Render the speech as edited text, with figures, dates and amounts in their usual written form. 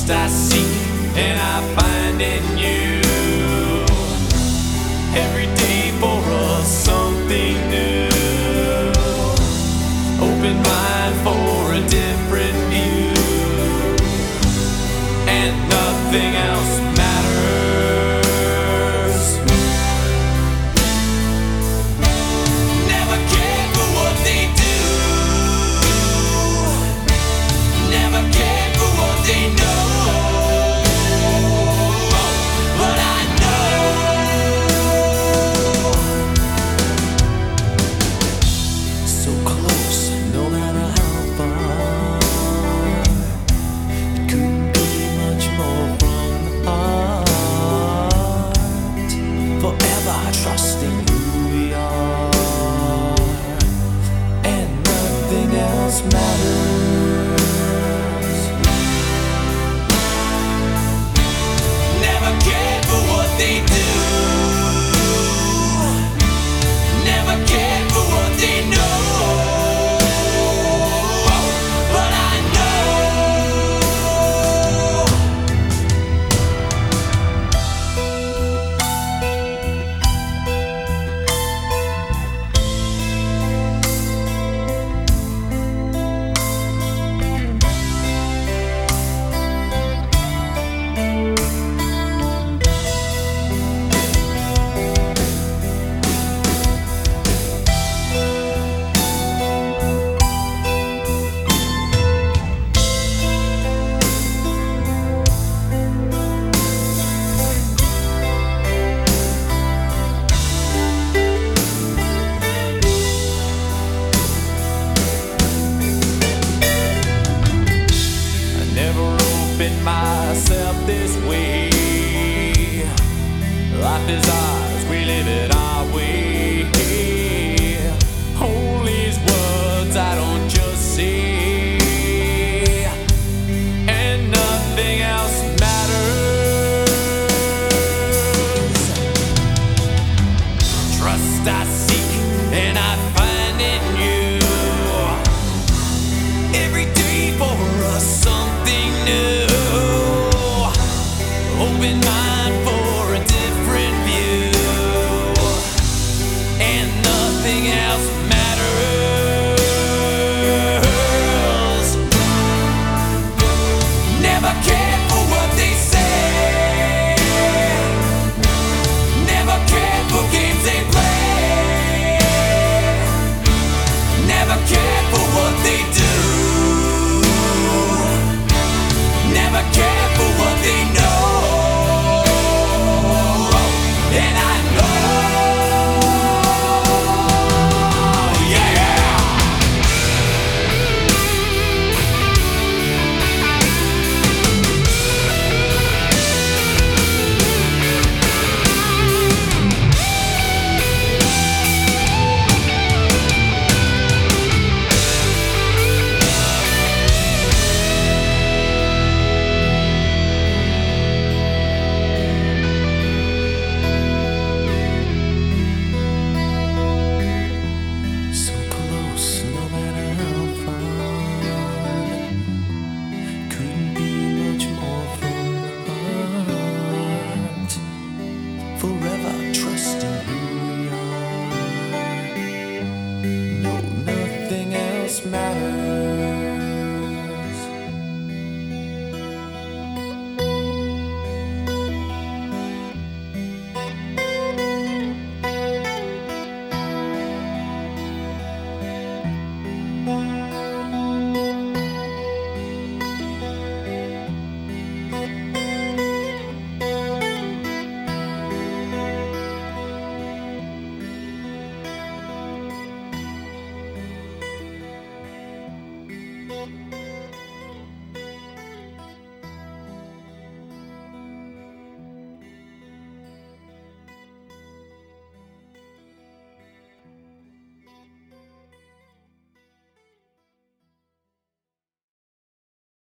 words I seek and I find in you. Every day for us something new. Open mind for a different view, and nothing else matters. Never cared for what they do. Never cared for what they know. But I know so close, no matter how far. It couldn't be much more from the heart. Forever trusting who we are, and nothing else matters. Never cared for what they do. Never cared for what they know. But I know myself this way. Life is ours, we live it our way. Hold these words I don't just say.